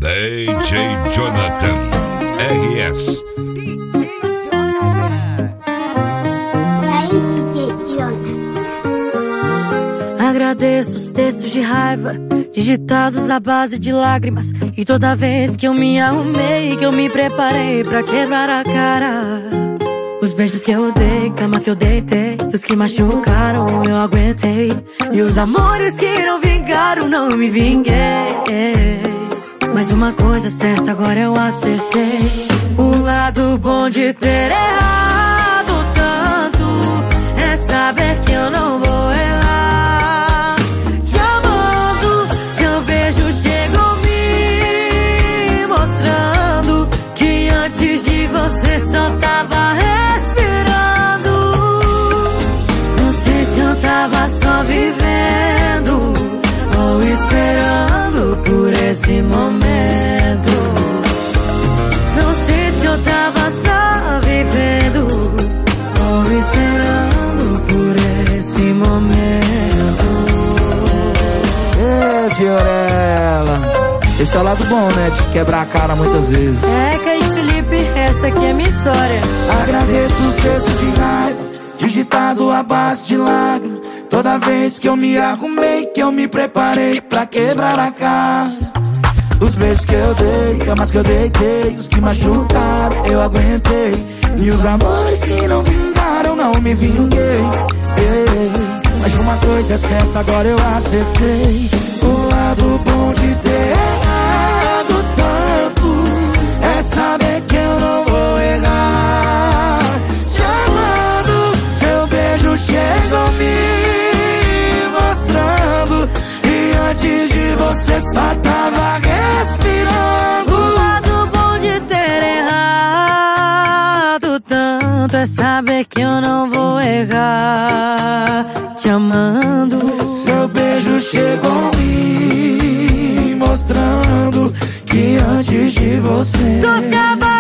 DJ Jonathan RS. Agradeço os textos de raiva digitados à base de lágrimas. E toda vez que eu me arrumei, que eu me preparei pra quebrar a cara. Os beijos que eu dei, camas que eu deitei, os que machucaram eu aguentei. E os amores que não vingaram, não me vinguei. Mas uma coisa certa agora eu acertei. O lado bom de ter errado tanto é saber que eu não vou errar. Te amando, seu beijo chegou me mostrando que antes de você só tava respirando. Não sei se eu tava só vivendo ou esperando por esse momento. Não sei se eu tava só vivendo ou esperando por esse momento. Fiorella, esse é o lado bom, né? De quebrar a cara muitas vezes. É, Kaique Felipe, essa aqui é a minha história. Agradeço os textos de raiva digitado à base de lágrimas. Toda vez que eu me arrumei, que eu me preparei pra quebrar a cara. Os beijos que eu dei, camas que eu deitei, os que machucaram eu aguentei. E os amores que não vingaram, não me vinguei. Mas uma coisa é certa, agora eu acertei. O lado bom de ter errado tanto é saber que eu não vou errar. Te amando, seu beijo chegou me mostrando e antes de você só tava respirando. O lado bom de ter errado tanto é saber que eu não vou errar. Te amando, seu beijo chegou me mostrando que antes de você só tava